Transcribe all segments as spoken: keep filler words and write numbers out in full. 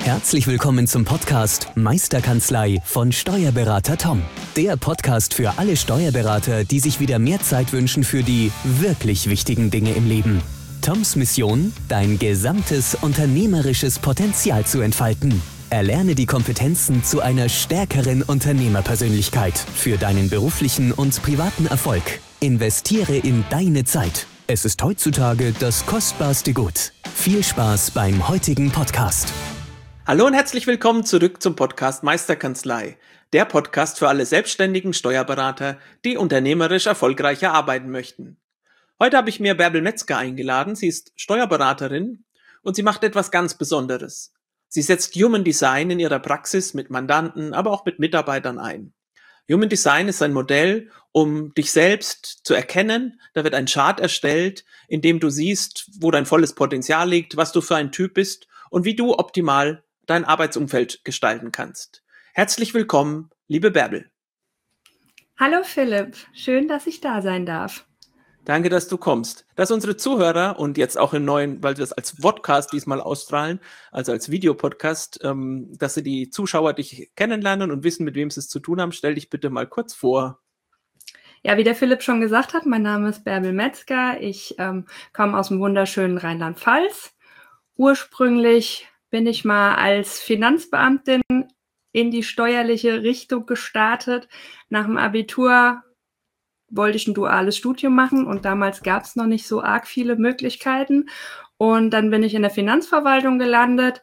Herzlich willkommen zum Podcast Meisterkanzlei von Steuerberater Tom. Der Podcast für alle Steuerberater, die sich wieder mehr Zeit wünschen für die wirklich wichtigen Dinge im Leben. Toms Mission, dein gesamtes unternehmerisches Potenzial zu entfalten. Erlerne die Kompetenzen zu einer stärkeren Unternehmerpersönlichkeit für deinen beruflichen und privaten Erfolg. Investiere in deine Zeit. Es ist heutzutage das kostbarste Gut. Viel Spaß beim heutigen Podcast. Hallo und herzlich willkommen zurück zum Podcast Meisterkanzlei. Der Podcast für alle selbstständigen Steuerberater, die unternehmerisch erfolgreicher arbeiten möchten. Heute habe ich mir Bärbel Metzger eingeladen. Sie ist Steuerberaterin und sie macht etwas ganz Besonderes. Sie setzt Human Design in ihrer Praxis mit Mandanten, aber auch mit Mitarbeitern ein. Human Design ist ein Modell, um dich selbst zu erkennen. Da wird ein Chart erstellt, in dem du siehst, wo dein volles Potenzial liegt, was du für ein Typ bist und wie du optimal dein Arbeitsumfeld gestalten kannst. Herzlich willkommen, liebe Bärbel. Hallo Philipp, schön, dass ich da sein darf. Danke, dass du kommst. Dass unsere Zuhörer und jetzt auch im neuen, weil wir es als Podcast diesmal ausstrahlen, also als Videopodcast, ähm, dass sie die Zuschauer dich kennenlernen und wissen, mit wem sie es zu tun haben, stell dich bitte mal kurz vor. Ja, wie der Philipp schon gesagt hat, mein Name ist Bärbel Metzger. Ich ähm, komme aus dem wunderschönen Rheinland-Pfalz. Ursprünglich bin ich mal als Finanzbeamtin in die steuerliche Richtung gestartet. Nach dem Abitur wollte ich ein duales Studium machen und damals gab es noch nicht so arg viele Möglichkeiten. Und dann bin ich in der Finanzverwaltung gelandet.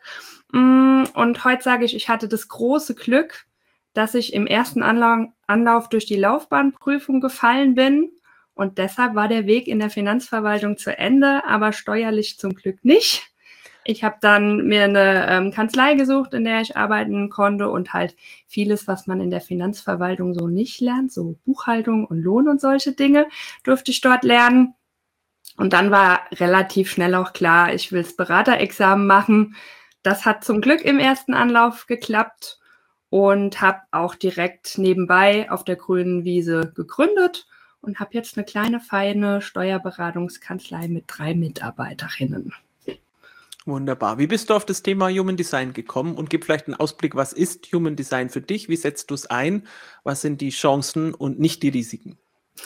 Und heute sage ich, ich hatte das große Glück, dass ich im ersten Anlauf, Anlauf durch die Laufbahnprüfung gefallen bin. Und deshalb war der Weg in der Finanzverwaltung zu Ende, aber steuerlich zum Glück nicht. Ich habe dann mir eine ähm, Kanzlei gesucht, in der ich arbeiten konnte und halt vieles, was man in der Finanzverwaltung so nicht lernt, so Buchhaltung und Lohn und solche Dinge, durfte ich dort lernen. Und dann war relativ schnell auch klar, ich will das Beraterexamen machen. Das hat zum Glück im ersten Anlauf geklappt und habe auch direkt nebenbei auf der grünen Wiese gegründet und habe jetzt eine kleine, feine Steuerberatungskanzlei mit drei Mitarbeiterinnen. Wunderbar. Wie bist du auf das Thema Human Design gekommen? Und gib vielleicht einen Ausblick, was ist Human Design für dich? Wie setzt du es ein? Was sind die Chancen und nicht die Risiken?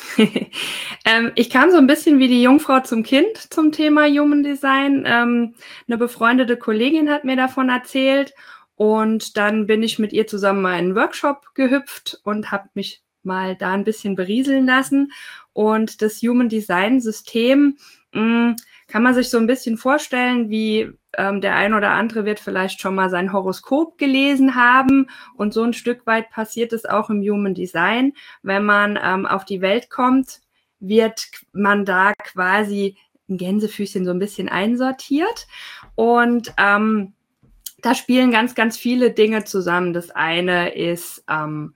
ähm, ich kam so ein bisschen wie die Jungfrau zum Kind zum Thema Human Design. Ähm, eine befreundete Kollegin hat mir davon erzählt und dann bin ich mit ihr zusammen mal in einen Workshop gehüpft und habe mich mal da ein bisschen berieseln lassen. Und das Human Design System mh, kann man sich so ein bisschen vorstellen, wie ähm, der ein oder andere wird vielleicht schon mal sein Horoskop gelesen haben. Und so ein Stück weit passiert es auch im Human Design. Wenn man ähm, auf die Welt kommt, wird man da quasi ein Gänsefüßchen so ein bisschen einsortiert. Und ähm, da spielen ganz, ganz viele Dinge zusammen. Das eine ist ähm,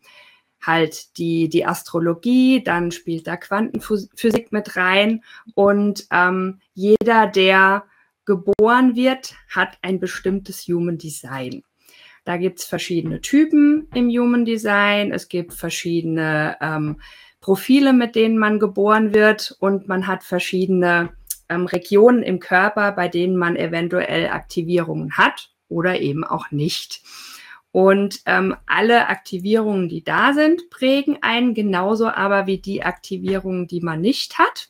halt die, die Astrologie, dann spielt da Quantenphysik mit rein und ähm, jeder, der geboren wird, hat ein bestimmtes Human Design. Da gibt's verschiedene Typen im Human Design, es gibt verschiedene ähm, Profile, mit denen man geboren wird und man hat verschiedene ähm, Regionen im Körper, bei denen man eventuell Aktivierungen hat oder eben auch nicht. Und ähm, alle Aktivierungen, die da sind, prägen einen genauso aber wie die Aktivierungen, die man nicht hat.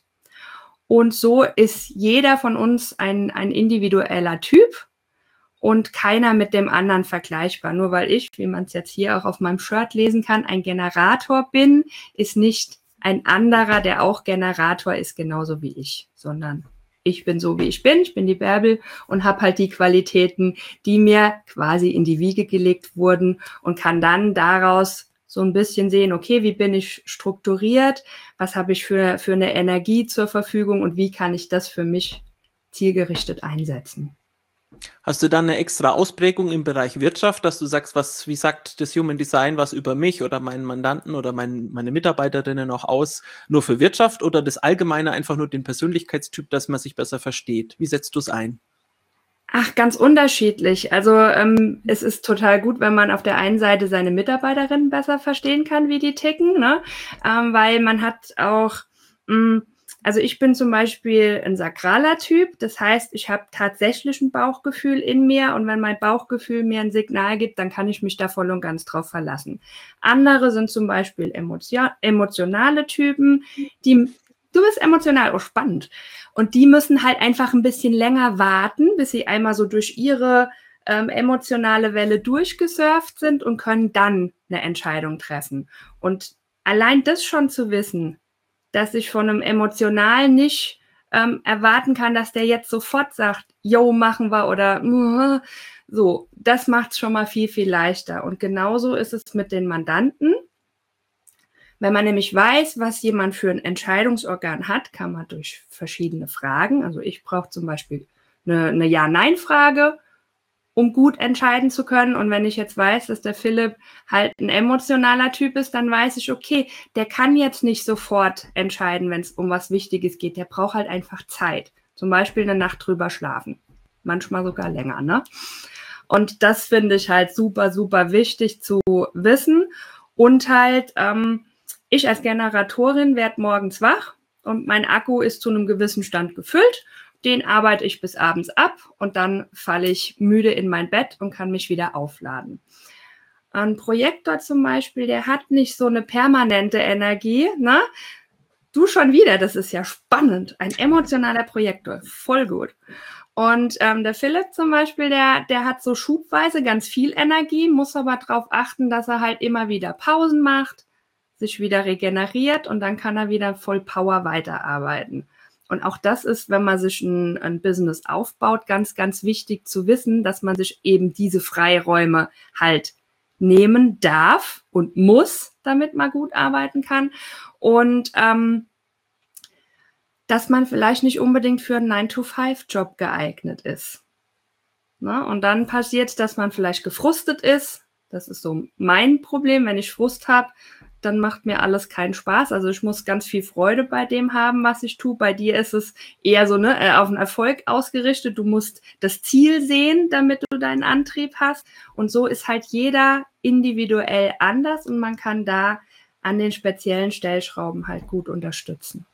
Und so ist jeder von uns ein, ein individueller Typ und keiner mit dem anderen vergleichbar. Nur weil ich, wie man es jetzt hier auch auf meinem Shirt lesen kann, ein Generator bin, ist nicht ein anderer, der auch Generator ist, genauso wie ich, sondern ich bin so, wie ich bin, ich bin die Bärbel und habe halt die Qualitäten, die mir quasi in die Wiege gelegt wurden und kann dann daraus so ein bisschen sehen, okay, wie bin ich strukturiert, was habe ich für, für eine Energie zur Verfügung und wie kann ich das für mich zielgerichtet einsetzen. Hast du dann eine extra Ausprägung im Bereich Wirtschaft, dass du sagst, was, wie sagt das Human Design was über mich oder meinen Mandanten oder mein, meine Mitarbeiterinnen auch aus, nur für Wirtschaft oder das Allgemeine einfach nur den Persönlichkeitstyp, dass man sich besser versteht? Wie setzt du es ein? Ach, ganz unterschiedlich. Also ähm, es ist total gut, wenn man auf der einen Seite seine Mitarbeiterinnen besser verstehen kann, wie die ticken, ne? Ähm, weil man hat auch mh, Also ich bin zum Beispiel ein sakraler Typ, das heißt, ich habe tatsächlich ein Bauchgefühl in mir und wenn mein Bauchgefühl mir ein Signal gibt, dann kann ich mich da voll und ganz drauf verlassen. Andere sind zum Beispiel emotion- emotionale Typen, die, du bist emotional, oh spannend, und die müssen halt einfach ein bisschen länger warten, bis sie einmal so durch ihre ähm, emotionale Welle durchgesurft sind und können dann eine Entscheidung treffen. Und allein das schon zu wissen, dass ich von einem Emotionalen nicht ähm, erwarten kann, dass der jetzt sofort sagt, yo, machen wir oder uh, so, das macht es schon mal viel, viel leichter. Und genauso ist es mit den Mandanten. Wenn man nämlich weiß, was jemand für ein Entscheidungsorgan hat, kann man durch verschiedene Fragen, also ich brauche zum Beispiel eine, eine Ja-Nein-Frage, um gut entscheiden zu können. Und wenn ich jetzt weiß, dass der Philipp halt ein emotionaler Typ ist, dann weiß ich, okay, der kann jetzt nicht sofort entscheiden, wenn es um was Wichtiges geht. Der braucht halt einfach Zeit. Zum Beispiel eine Nacht drüber schlafen. Manchmal sogar länger, ne? Und das finde ich halt super, super wichtig zu wissen. Und halt, ähm, ich als Generatorin werde morgens wach und mein Akku ist zu einem gewissen Stand gefüllt. Den arbeite ich bis abends ab und dann falle ich müde in mein Bett und kann mich wieder aufladen. Ein Projektor zum Beispiel, der hat nicht so eine permanente Energie, ne? Du schon wieder, das ist ja spannend. Ein emotionaler Projektor, voll gut. Und ähm, der Philipp zum Beispiel, der, der hat so schubweise ganz viel Energie, muss aber darauf achten, dass er halt immer wieder Pausen macht, sich wieder regeneriert und dann kann er wieder voll Power weiterarbeiten. Und auch das ist, wenn man sich ein, ein Business aufbaut, ganz, ganz wichtig zu wissen, dass man sich eben diese Freiräume halt nehmen darf und muss, damit man gut arbeiten kann. Und ähm, dass man vielleicht nicht unbedingt für einen nine to five Job geeignet ist. Na, und dann passiert, dass man vielleicht gefrustet ist. Das ist so mein Problem, wenn ich Frust habe, dann macht mir alles keinen Spaß. Also ich muss ganz viel Freude bei dem haben, was ich tue. Bei dir ist es eher so ne, auf den Erfolg ausgerichtet. Du musst das Ziel sehen, damit du deinen Antrieb hast. Und so ist halt jeder individuell anders und man kann da an den speziellen Stellschrauben halt gut unterstützen.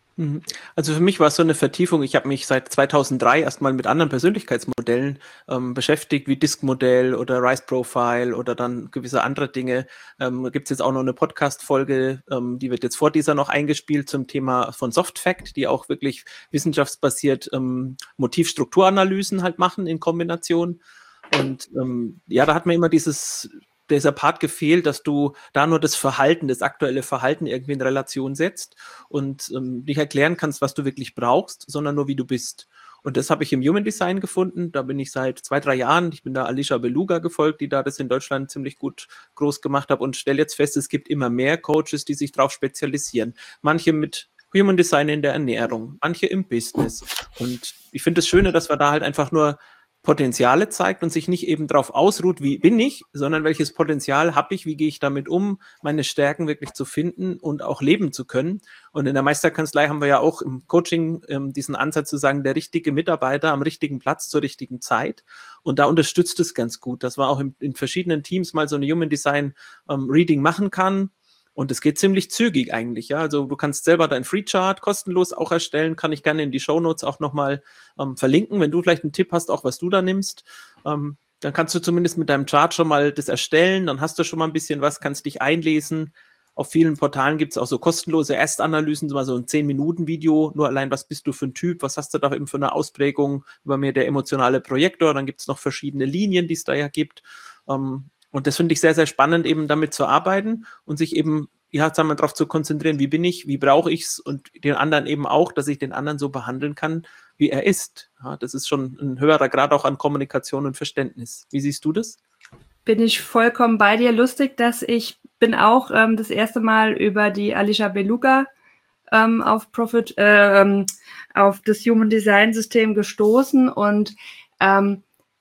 Also für mich war es so eine Vertiefung. Ich habe mich seit zweitausenddrei erstmal mit anderen Persönlichkeitsmodellen ähm, beschäftigt, wie Disk-Modell oder Rise Profile oder dann gewisse andere Dinge. Ähm, da gibt es jetzt auch noch eine Podcast-Folge, ähm, die wird jetzt vor dieser noch eingespielt zum Thema von Soft Fact, die auch wirklich wissenschaftsbasiert ähm, Motivstrukturanalysen halt machen in Kombination. Und ähm, ja, da hat mir immer dieses dieser Part gefehlt, dass du da nur das Verhalten, das aktuelle Verhalten irgendwie in Relation setzt und ähm, nicht erklären kannst, was du wirklich brauchst, sondern nur, wie du bist. Und das habe ich im Human Design gefunden. Da bin ich seit zwei, drei Jahren, ich bin da Alicia Beluga gefolgt, die da das in Deutschland ziemlich gut groß gemacht hat und stelle jetzt fest, es gibt immer mehr Coaches, die sich darauf spezialisieren. Manche mit Human Design in der Ernährung, manche im Business. Und ich finde das Schöne, dass wir da halt einfach nur Potenziale zeigt und sich nicht eben darauf ausruht, wie bin ich, sondern welches Potenzial habe ich, wie gehe ich damit um, meine Stärken wirklich zu finden und auch leben zu können. Und in der Meisterkanzlei haben wir ja auch im Coaching ähm, diesen Ansatz zu sagen, der richtige Mitarbeiter am richtigen Platz zur richtigen Zeit. Und da unterstützt es ganz gut, dass man auch in, in verschiedenen Teams mal so eine Human Design ähm, Reading machen kann. Und es geht ziemlich zügig eigentlich, ja. Also du kannst selber dein Free Chart kostenlos auch erstellen, kann ich gerne in die Shownotes auch nochmal ähm, verlinken, wenn du vielleicht einen Tipp hast, auch was du da nimmst. Ähm, dann kannst du zumindest mit deinem Chart schon mal das erstellen, dann hast du schon mal ein bisschen was, kannst dich einlesen. Auf vielen Portalen gibt es auch so kostenlose Erstanalysen, so ein zehn Minuten Video, nur allein, was bist du für ein Typ, was hast du da eben für eine Ausprägung, über mehr der emotionale Projektor, dann gibt es noch verschiedene Linien, die es da ja gibt. Ähm, Und das finde ich sehr, sehr spannend, eben damit zu arbeiten und sich eben, ja, sagen wir, darauf zu konzentrieren, wie bin ich, wie brauche ich es und den anderen eben auch, dass ich den anderen so behandeln kann, wie er ist. Ja, das ist schon ein höherer Grad auch an Kommunikation und Verständnis. Wie siehst du das? Bin ich vollkommen bei dir. Lustig, dass ich bin auch ähm, das erste Mal über die Alicia Beluga ähm, auf Profit, äh, auf das Human Design System gestoßen und ähm,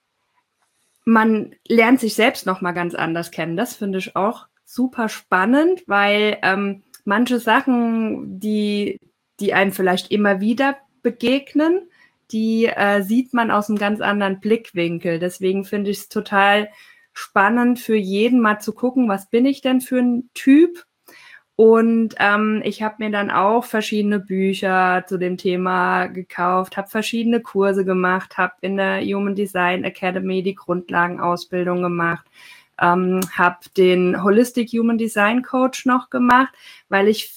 man lernt sich selbst noch mal ganz anders kennen. Das finde ich auch super spannend, weil ähm, manche Sachen, die, die einem vielleicht immer wieder begegnen, die äh, sieht man aus einem ganz anderen Blickwinkel. Deswegen finde ich es total spannend für jeden mal zu gucken, was bin ich denn für ein Typ? Und ähm, ich habe mir dann auch verschiedene Bücher zu dem Thema gekauft, habe verschiedene Kurse gemacht, habe in der Human Design Academy die Grundlagenausbildung gemacht, ähm, habe den Holistic Human Design Coach noch gemacht, weil ich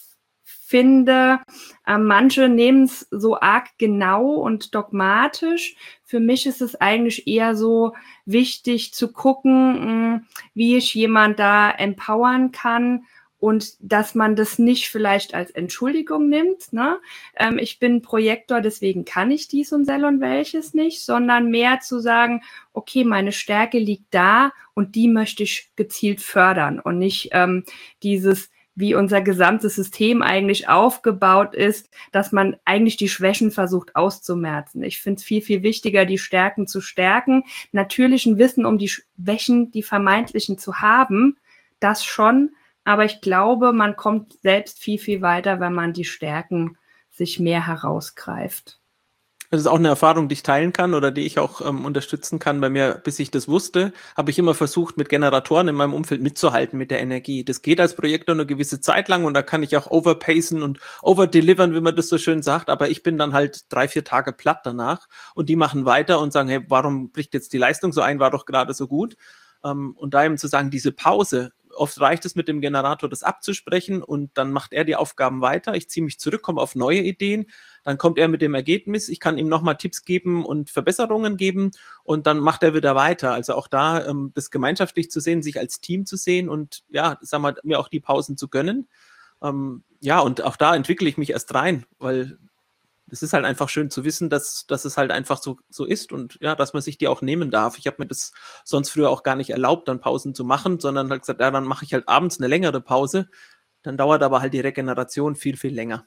finde, äh, manche nehmen es so arg genau und dogmatisch. Für mich ist es eigentlich eher so wichtig zu gucken, mh, wie ich jemand da empowern kann, und dass man das nicht vielleicht als Entschuldigung nimmt, ne? Ähm, ich bin Projektor, deswegen kann ich dies und sel und welches nicht, sondern mehr zu sagen, okay, meine Stärke liegt da und die möchte ich gezielt fördern und nicht ähm, dieses, wie unser gesamtes System eigentlich aufgebaut ist, dass man eigentlich die Schwächen versucht auszumerzen. Ich finde es viel, viel wichtiger, die Stärken zu stärken, natürlich ein Wissen um die Schwächen, die vermeintlichen zu haben, das schon. Aber ich glaube, man kommt selbst viel, viel weiter, wenn man die Stärken sich mehr herausgreift. Das ist auch eine Erfahrung, die ich teilen kann oder die ich auch ähm, unterstützen kann. Bei mir, bis ich das wusste, habe ich immer versucht, mit Generatoren in meinem Umfeld mitzuhalten mit der Energie. Das geht als Projektor eine gewisse Zeit lang und da kann ich auch overpacen und overdelivern, wie man das so schön sagt. Aber ich bin dann halt drei, vier Tage platt danach und die machen weiter und sagen, hey, warum bricht jetzt die Leistung so ein? War doch gerade so gut. Ähm, und da eben zu sagen, diese Pause, oft reicht es mit dem Generator, das abzusprechen und dann macht er die Aufgaben weiter. Ich ziehe mich zurück, komme auf neue Ideen. Dann kommt er mit dem Ergebnis. Ich kann ihm nochmal Tipps geben und Verbesserungen geben und dann macht er wieder weiter. Also auch da ähm, das gemeinschaftlich zu sehen, sich als Team zu sehen und ja, sagen wir, mir auch die Pausen zu gönnen. Ähm, ja, und auch da entwickle ich mich erst rein, weil es ist halt einfach schön zu wissen, dass, dass es halt einfach so, so ist und ja, dass man sich die auch nehmen darf. Ich habe mir das sonst früher auch gar nicht erlaubt, dann Pausen zu machen, sondern halt gesagt, ja, dann mache ich halt abends eine längere Pause. Dann dauert aber halt die Regeneration viel, viel länger.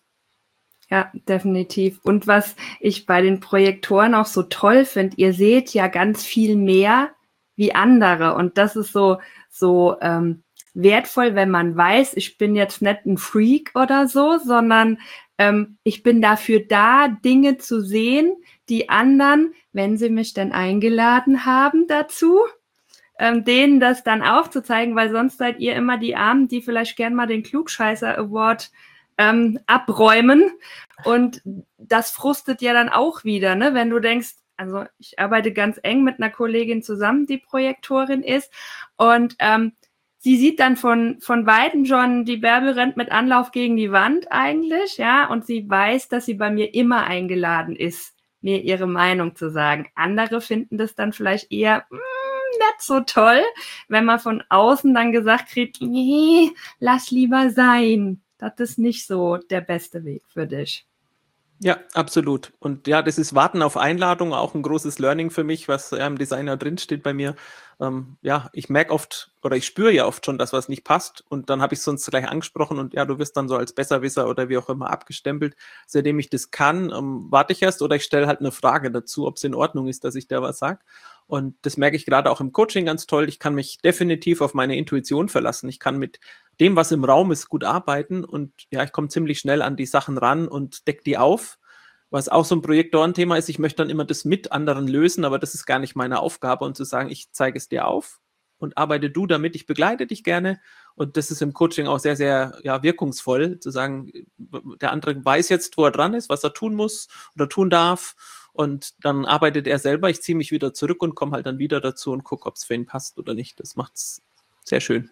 Ja, definitiv. Und was ich bei den Projektoren auch so toll finde, ihr seht ja ganz viel mehr wie andere. Und das ist so, so ähm, wertvoll, wenn man weiß, ich bin jetzt nicht ein Freak oder so, sondern ähm, ich bin dafür da, Dinge zu sehen, die anderen, wenn sie mich denn eingeladen haben dazu, ähm, denen das dann aufzuzeigen, weil sonst seid ihr immer die Armen, die vielleicht gern mal den Klugscheißer Award ähm, abräumen. Und das frustet ja dann auch wieder, ne? Wenn du denkst, also ich arbeite ganz eng mit einer Kollegin zusammen, die Projektorin ist, und ähm, sie sieht dann von, von Weitem schon, die Bärbel rennt mit Anlauf gegen die Wand eigentlich, ja, und sie weiß, dass sie bei mir immer eingeladen ist, mir ihre Meinung zu sagen. Andere finden das dann vielleicht eher mh, nicht so toll, wenn man von außen dann gesagt kriegt, nee, lass lieber sein. Das ist nicht so der beste Weg für dich. Ja, absolut. Und ja, das ist Warten auf Einladung, auch ein großes Learning für mich, was ja im Designer drinsteht bei mir. Ähm, ja, ich merke oft oder ich spüre ja oft schon, dass was nicht passt und dann habe ich es sonst gleich angesprochen und ja, du wirst dann so als Besserwisser oder wie auch immer abgestempelt. Seitdem ich das kann, ähm, warte ich erst oder ich stelle halt eine Frage dazu, ob es in Ordnung ist, dass ich da was sage. Und das merke ich gerade auch im Coaching ganz toll. Ich kann mich definitiv auf meine Intuition verlassen. Ich kann mit dem, was im Raum ist, gut arbeiten und ja, ich komme ziemlich schnell an die Sachen ran und decke die auf. Was auch so ein Projektorenthema ist, ich möchte dann immer das mit anderen lösen, aber das ist gar nicht meine Aufgabe und zu sagen, ich zeige es dir auf und arbeite du damit, ich begleite dich gerne und das ist im Coaching auch sehr, sehr ja, wirkungsvoll, zu sagen, der andere weiß jetzt, wo er dran ist, was er tun muss oder tun darf und dann arbeitet er selber, ich ziehe mich wieder zurück und komme halt dann wieder dazu und gucke, ob es für ihn passt oder nicht. Das macht es sehr schön.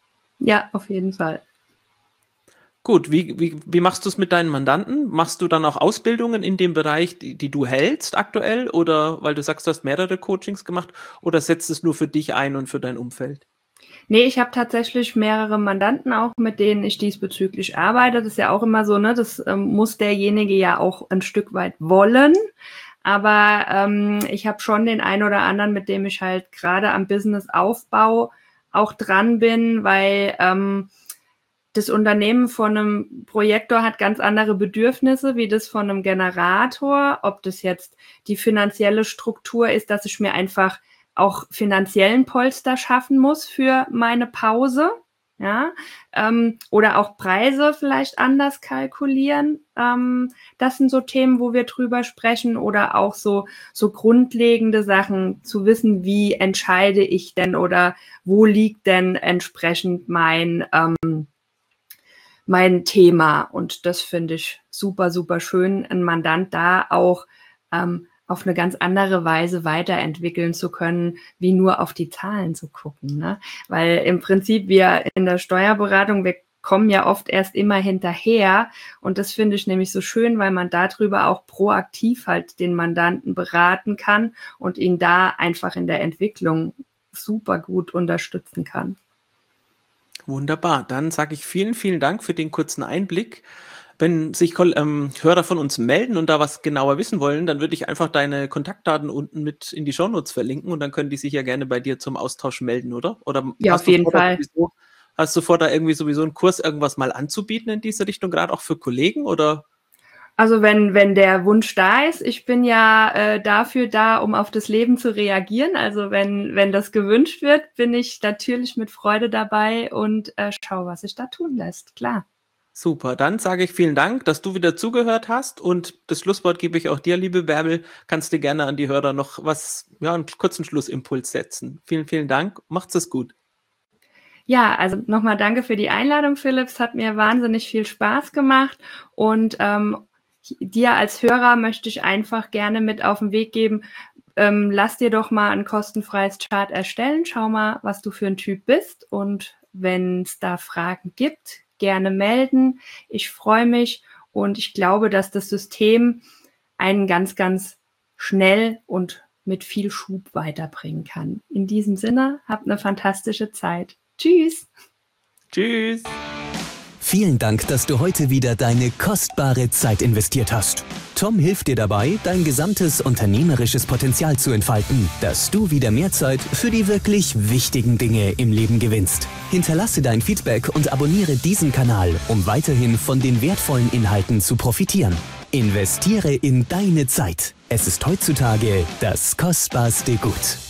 Ja, auf jeden Fall. Gut, wie, wie, wie machst du es mit deinen Mandanten? Machst du dann auch Ausbildungen in dem Bereich, die, die du hältst aktuell? Oder weil du sagst, du hast mehrere Coachings gemacht oder setzt es nur für dich ein und für dein Umfeld? Nee, ich habe tatsächlich mehrere Mandanten auch, mit denen ich diesbezüglich arbeite. Das ist ja auch immer so, ne? Das ähm, muss derjenige ja auch ein Stück weit wollen. Aber ähm, ich habe schon den einen oder anderen, mit dem ich halt gerade am Businessaufbau auch dran bin, weil ähm, das Unternehmen von einem Projektor hat ganz andere Bedürfnisse wie das von einem Generator. Ob das jetzt die finanzielle Struktur ist, dass ich mir einfach auch finanziellen Polster schaffen muss für meine Pause, ja, ähm, oder auch Preise vielleicht anders kalkulieren. Ähm, das sind so Themen, wo wir drüber sprechen oder auch so, so grundlegende Sachen zu wissen, wie entscheide ich denn oder wo liegt denn entsprechend mein, ähm, mein Thema. Und das finde ich super, super schön, einen Mandant da auch ähm, auf eine ganz andere Weise weiterentwickeln zu können, wie nur auf die Zahlen zu gucken. Ne? Weil im Prinzip wir in der Steuerberatung, wir kommen ja oft erst immer hinterher. Und das finde ich nämlich so schön, weil man darüber auch proaktiv halt den Mandanten beraten kann und ihn da einfach in der Entwicklung super gut unterstützen kann. Wunderbar. Dann sage ich vielen, vielen Dank für den kurzen Einblick. Wenn sich ähm, Hörer von uns melden und da was genauer wissen wollen, dann würde ich einfach deine Kontaktdaten unten mit in die Shownotes verlinken und dann können die sich ja gerne bei dir zum Austausch melden, oder? Oder ja, auf jeden Fall. Sowieso, hast du vor, da irgendwie sowieso einen Kurs irgendwas mal anzubieten in diese Richtung, gerade auch für Kollegen, oder? Also wenn, wenn der Wunsch da ist, ich bin ja äh, dafür da, um auf das Leben zu reagieren. Also wenn, wenn das gewünscht wird, bin ich natürlich mit Freude dabei und äh, schau, was sich da tun lässt, klar. Super, dann sage ich vielen Dank, dass du wieder zugehört hast und das Schlusswort gebe ich auch dir, liebe Bärbel. Kannst dir gerne an die Hörer noch was, ja, einen kurzen Schlussimpuls setzen. Vielen, vielen Dank, macht's es gut. Ja, also nochmal danke für die Einladung, Philipp. Es hat mir wahnsinnig viel Spaß gemacht und ähm, dir als Hörer möchte ich einfach gerne mit auf den Weg geben, ähm, lass dir doch mal ein kostenfreies Chart erstellen. Schau mal, was du für ein Typ bist und wenn es da Fragen gibt, gerne melden. Ich freue mich und ich glaube, dass das System einen ganz, ganz schnell und mit viel Schub weiterbringen kann. In diesem Sinne, habt eine fantastische Zeit. Tschüss. Tschüss. Vielen Dank, dass du heute wieder deine kostbare Zeit investiert hast. Tom hilft dir dabei, dein gesamtes unternehmerisches Potenzial zu entfalten, dass du wieder mehr Zeit für die wirklich wichtigen Dinge im Leben gewinnst. Hinterlasse dein Feedback und abonniere diesen Kanal, um weiterhin von den wertvollen Inhalten zu profitieren. Investiere in deine Zeit. Es ist heutzutage das kostbarste Gut.